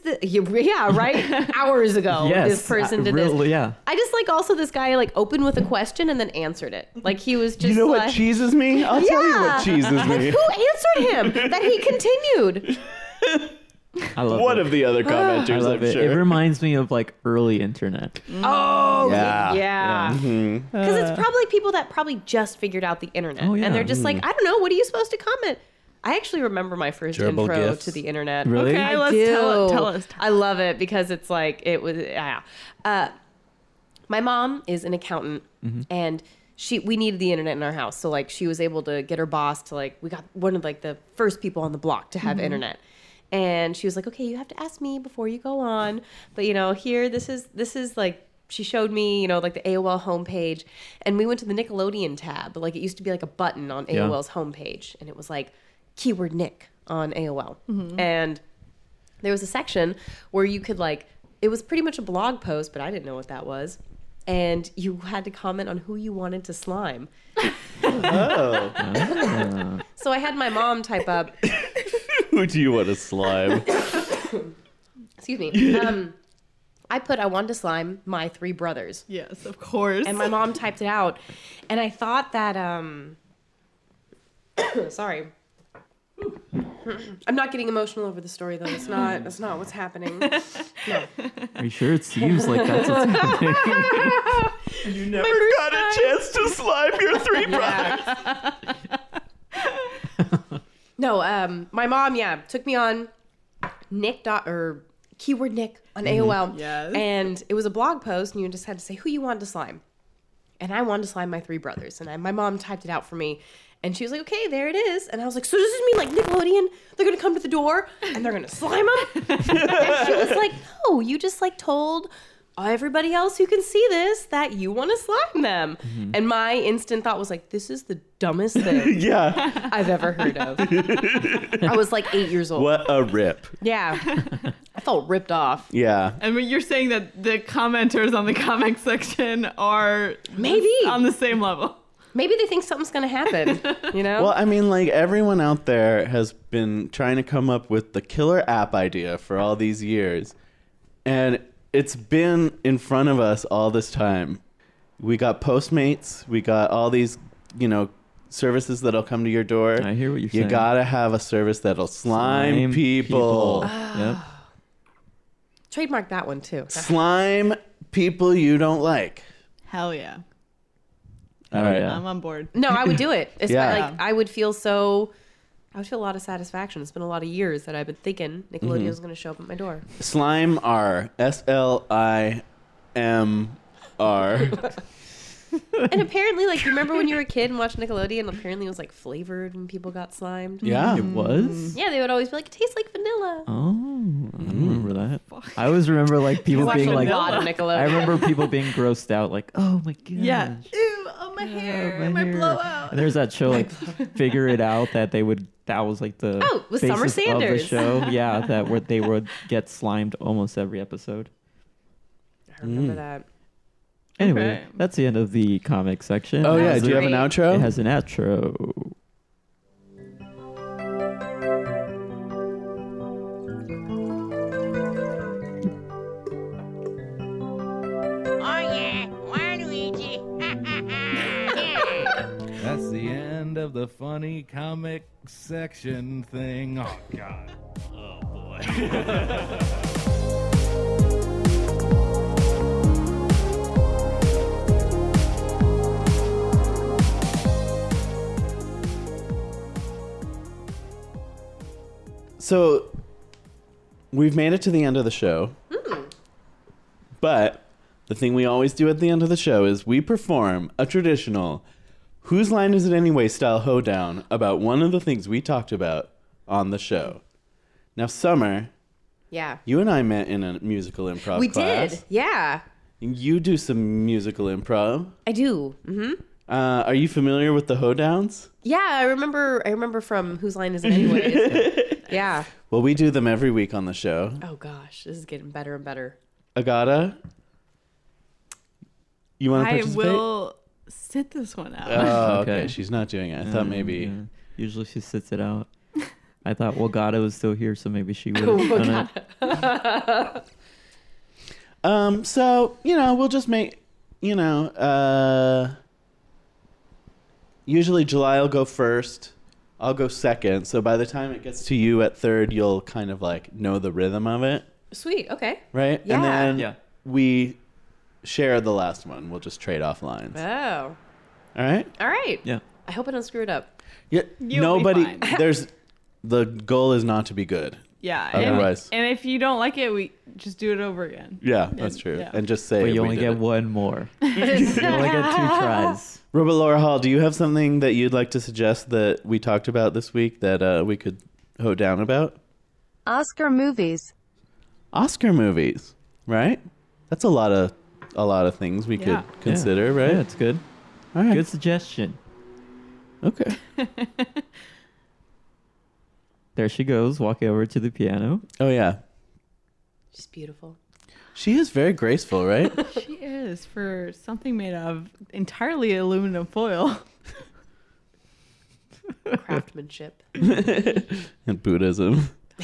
right? Hours ago, Yes, this person did this. really, yeah. I just like also this guy like opened with a question and then answered it. Like he was just You know like, what cheeses me? I'll tell you what cheeses Like, me. who answered him? That he continued. I love One it. of the other I commenters, love I'm it. sure. It reminds me of like early internet. Oh, Yeah. yeah. Because it's probably people that probably just figured out the internet. Oh, yeah. And they're just like, I don't know, what are you supposed to comment? I actually remember my first Gerbil intro gifs? to the internet. Really? Okay, I let's do. tell us. I love it because it's like it was. My mom is an accountant, and we needed the internet in our house. So like she was able to get her boss to like we got one of like the first people on the block to have internet. And she was like, okay, you have to ask me before you go on. But here this is like she showed me, like the AOL homepage, and we went to the Nickelodeon tab. Like it used to be like a button on AOL's homepage, and it was like keyword Nick on AOL. And there was a section where you could it was pretty much a blog post, but I didn't know what that was. And you had to comment on who you wanted to slime. Oh. So I had my mom type up. Who do you want to slime? Excuse me. I wanted to slime my 3 brothers. Yes, of course. And my mom typed it out. And I thought that, sorry. I'm not getting emotional over the story, though. That's not what's happening. No. Are you sure it seems like that's what's happening? You never got a chance to slime your 3 brothers. No, my mom, took me on keyword Nick on AOL. Yes. And it was a blog post, and you just had to say who you wanted to slime. And I wanted to slime my 3 brothers. And my mom typed it out for me. And she was like, okay, there it is. And I was like, so does this mean like Nickelodeon? They're going to come to the door and they're going to slime them? And she was like, no, you just told everybody else who can see this that you want to slime them. And my instant thought was like, this is the dumbest thing I've ever heard of. I was 8 years old. What a rip. Yeah. I felt ripped off. Yeah. And when you're saying that the commenters on the comic section are maybe on the same level. Maybe they think something's going to happen, Well, I mean, everyone out there has been trying to come up with the killer app idea for all these years. And it's been in front of us all this time. We got Postmates. We got all these, services that'll come to your door. I hear what you're saying. You got to have a service that'll slime people. Yep. Trademark that one, too. Slime people you don't like. Hell yeah. All right. I'm on board. No, I would do it. It's Yeah. I would feel a lot of satisfaction. It's been a lot of years that I've been thinking Nickelodeon was going to show up at my door. Slime R. SLIMR. And apparently, you remember when you were a kid and watched Nickelodeon, apparently it was flavored when people got slimed. Yeah. It was? Yeah, they would always be like, it tastes like vanilla. Oh, I don't remember that. I always remember people watched being a like, lot of Nickelodeon. I remember people being grossed out, oh my gosh. Yeah. Ew, oh my hair, my blowout. And there's that show Figure It Out that was the with Summer basis Sanders. of the show. Yeah, where they would get slimed almost every episode. I remember that. Anyway, Okay. that's the end of the comic section. Oh, yeah. was Do you have an great. outro? It has an outro. That's the end of the funny comic section thing. Oh, God. Oh, boy. So, we've made it to the end of the show. But the thing we always do at the end of the show is we perform a traditional Whose Line Is It Anyway style hoedown about one of the things we talked about on the show. Now, Summer, Yeah. you and I met in a musical improv We class. did. Yeah. You do some musical improv. I do. Mm-hmm. Are you familiar with the hoedowns? Yeah, I remember from Whose Line Is It Anyways? Yeah. Well, we do them every week on the show. Oh, gosh. This is getting better and better. Agata, you want to I participate? will sit this one out. Oh, okay. Okay. She's not doing it. I thought maybe. Yeah. Usually she sits it out. I thought Gata was still here, so maybe she would Oh, have done it. So, we'll just make, usually July will go first. I'll go second. So by the time it gets to you at third, you'll kind of know the rhythm of it. Sweet. Okay. Right? Yeah. And then Yeah. we share the last one. We'll just trade off lines. Oh. All right? All right. Yeah. I hope I don't screw it up. Yeah. You'll Nobody, be fine. there's the goal is not to be good. Yeah. Otherwise. And if you don't like it, we just do it over again. Yeah, that's true. Yeah. And just say But you we only did get it. one more. You only get 2 tries. Robert Laura Hall, do you have something that you'd like to suggest that we talked about this week that we could hoe down about? Oscar movies. Oscar movies, right? That's a lot of things we Yeah. could consider, right? Yeah, it's good. All right. Good suggestion. Okay. There she goes, walking over to the piano. Oh yeah. She's beautiful. She is very graceful, right? She is for something made of entirely aluminum foil. Craftsmanship. And Buddhism.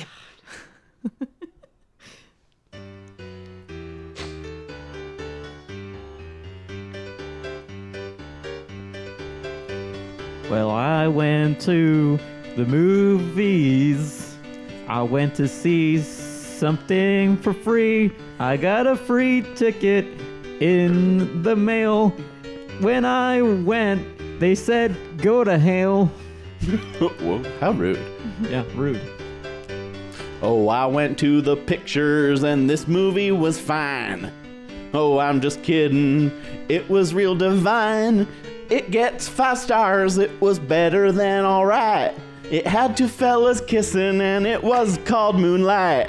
Well, I went to the movies. I went to see something for free. I got a free ticket in the mail. When I went, they said, go to hell. Whoa, how rude. Yeah, rude. Oh, I went to the pictures and this movie was fine. Oh, I'm just kidding. It was real divine. It gets 5 stars. It was better than alright. It had 2 fellas kissing and it was called Moonlight.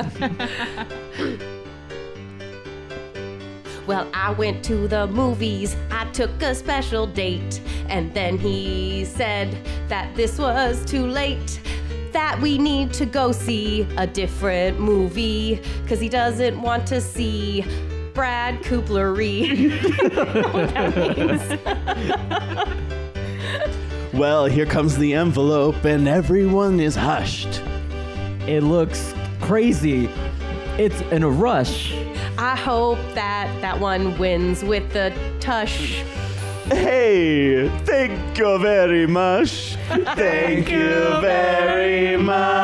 Well, I went to the movies. I took a special date. And then he said that this was too late. That we need to go see a different movie. Cause he doesn't want to see Brad Cooplery. What that means. Well, here comes the envelope and everyone is hushed. It looks crazy. It's in a rush. I hope that one wins with the tush. Hey, thank you very much. Thank you very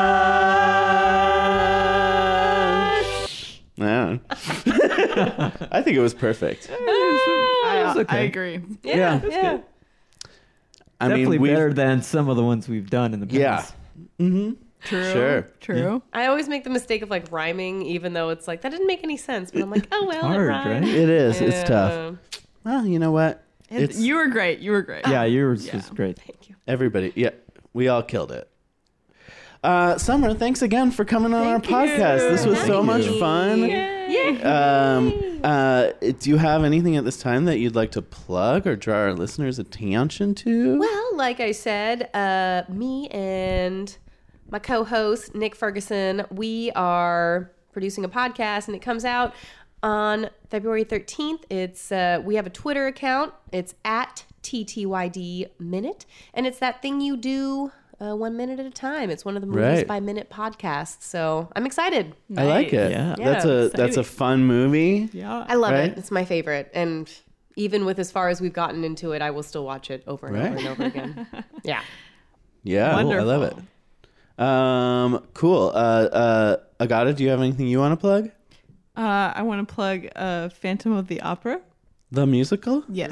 much. Yeah. I think it was perfect. I agree. Yeah. Yeah. I Definitely mean, better than some of the ones we've done in the past. Yeah. Mm-hmm. True. Sure. True. I always make the mistake of like rhyming, even though it's like that didn't make any sense. But I'm like, oh well, hard, it rhymed. right? It is. It's Yeah. tough. Well, you know what? It's You were great. You were great. Yeah, yours was great. Thank you. everybody. Yeah, we all killed it. Summer, thanks again for coming on our podcast. This was so much fun. Do you have anything at this time that you'd like to plug or draw our listeners' attention to? Well, like I said, me and my co-host Nick Ferguson, we are producing a podcast, and it comes out on February 13th. It's we have a Twitter account. It's at TTYD Minute, and it's that thing you do 1 minute at a time. It's one of the movies by minute podcasts. So I'm excited. I like it. Yeah. That's a fun movie. Yeah. I love Right? it. It's my favorite, and even with as far as we've gotten into it, I will still watch it over and Right. over and over again. Yeah. Yeah, I love it. Cool. Agata, do you have anything you want to plug? I want to plug Phantom of the Opera. The musical? Yes.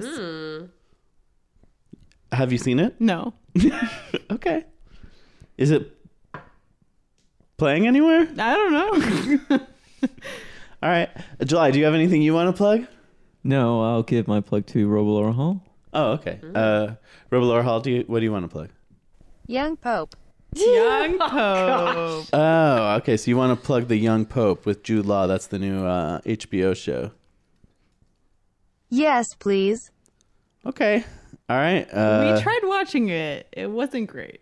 Have you seen it? No. Okay. Is it playing anywhere? I don't know. All right. July, do you have anything you want to plug? No, I'll give my plug to Robolaura Hall. Oh, okay. Robolaura Hall, what do you want to plug? Young Pope. Young Pope. Oh, okay. So you want to plug The Young Pope with Jude Law. That's the new HBO show. Yes, please. Okay. All right. We tried watching it. It wasn't great.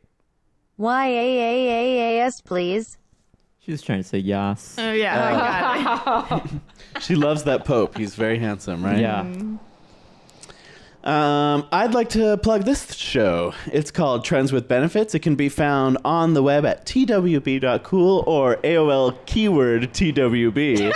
YAAAAS, please. She was trying to say yas. Oh, yeah. I got it. She loves that Pope. He's very handsome, right? Yeah. I'd like to plug this show. It's called Trends with Benefits. It can be found on the web at twb.cool or AOL keyword TWB.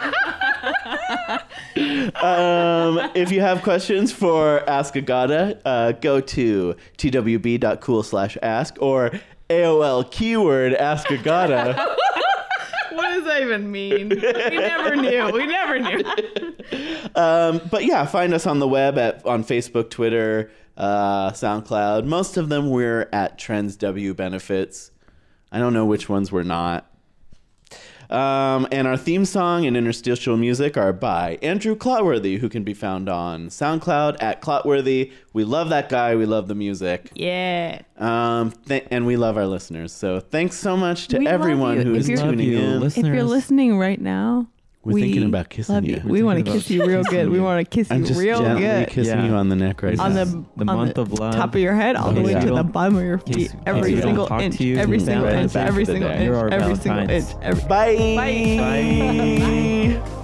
If you have questions for Ask Agata, go to twb.cool/ask or AOL keyword Ask Agata. What does that even mean? We never knew. But yeah, find us on the web on Facebook, Twitter, SoundCloud. Most of them we're at Trends W Benefits. I don't know which ones were not. And our theme song and interstitial music are by Andrew Clotworthy, who can be found on SoundCloud at Clotworthy. We love that guy. We love the music. Yeah. And we love our listeners. So thanks so much to We love everyone you. who is If you're- tuning in. If you're listening right now, We're thinking about kissing love you. We want to kiss you real good. We want to kiss I'm you just real gently good. kissing you on the neck right on now. the month of love. top of your head, all the way to the bottom of your feet, every we don't single talk inch, to you, every then single stand inch, back every for the single day. inch, You're our every single inch. Valentine's. Bye. Bye. Bye.